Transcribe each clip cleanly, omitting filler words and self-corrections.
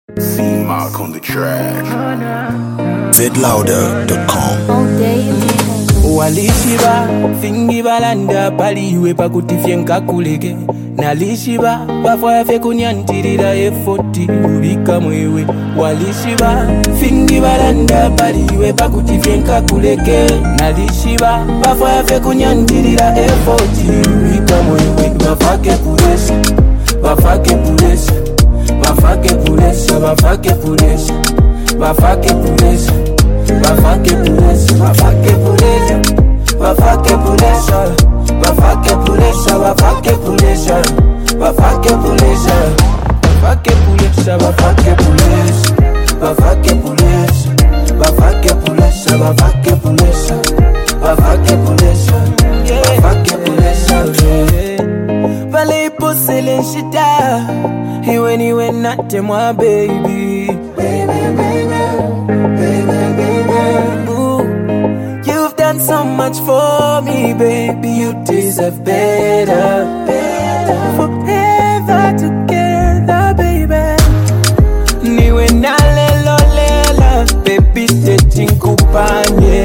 C-Mark on the track. zlouder.com. Walishiba fingi balanda paliwe pakutifye nkakuleke nalishiba bafwafe kunyantirira efoti ubika mwewe walishiba fingi balanda paliwe pakutifye nkakuleke nalishiba bafwafe kunyantirira efoti ubika mwewe bafake pulesha bafake pulesha bafake pulesha bafake pulesha bafake pulesha bafake pulesha bafake pulesha bafake pulesha bafake pulesha bafake pulesha bafake pulesha bafake pulesha bafake pulesha bafake pulesha bafake pulesha bafake pulesha bafake pulesha bafake pulesha vale iposele nshita iwe niwe nate mwa baby You've done so much for me, baby. You deserve better. Forever together, baby. Niwe na lelo lela, baby. Staying kupanye.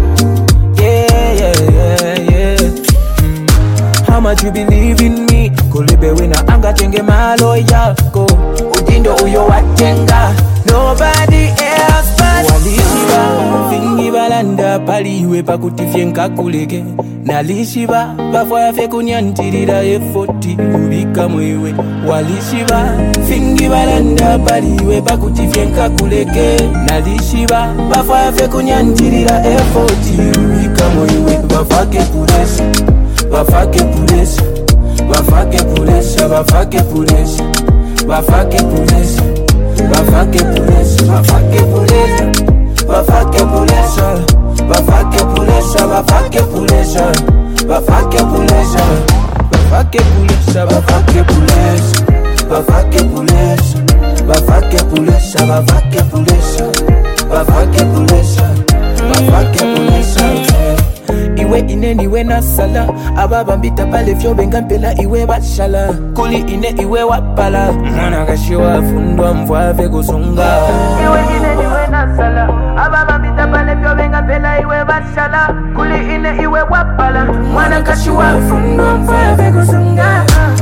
Yeah. How much you believe in me? Kulebe wina anga chenge malo yako. Udindo uyo watenga. Nobody else but walishiba fingi balanda paliwe pakutifye nkakuleke nalishiba bafwafe kunyantirira efoti ubika mwewe walishiba fingi balanda paliwe pakutifye nkakuleke nalishiba bafwafe kunyantirira efoti ubika mwewe bafake pulesha bafake pulesha bafake pulesha bafake pulesha bafake pulesha bafake pulesha bafake pulesha bafake pulesha bafake pulesha bafake pulesha bafake pulesha bafake pulesha bafake pulesha bafake pulesha bafake pulesha bafake pulesha bafake pulesha bafake pulesha iwe ine niwe nasala ababambita pale fyo benga mpela iwe bashala kuli ine iwe wapala mwana kashiwa fundwa mvwave kusunga iwe ine niwe nasala ababambita pale fyo benga mpela iwe bashala kuli ine iwe wapala mwana kashiwa fundwa mvwave kusunga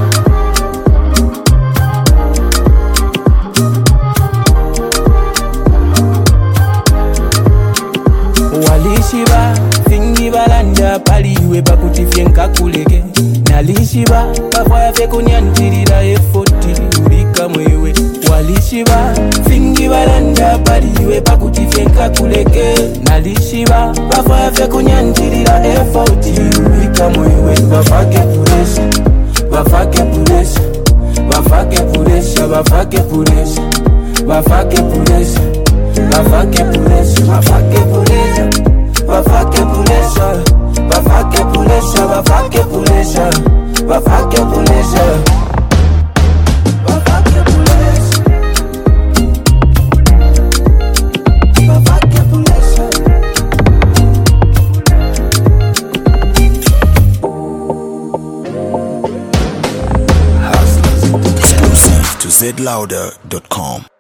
walishiba fingi balanda paliwe pakutifye nkakuleke nalishiba bafwafe kunyantirira efoti ubika mwewe walishiba fingi balanda paliwe pakutifye nkakuleke nalishiba bafwafe kunyantirira efoti ubika mwewe bafake pulesha bafake pulesha bafake pulesha bafake pulesha bafake pulesha bafake pulesha bafake pulesha bafake pulesha bafake pulesha bafake pulesha bafake pulesha bafake pulesha bafake pulesha Exclusive to zlouder.com.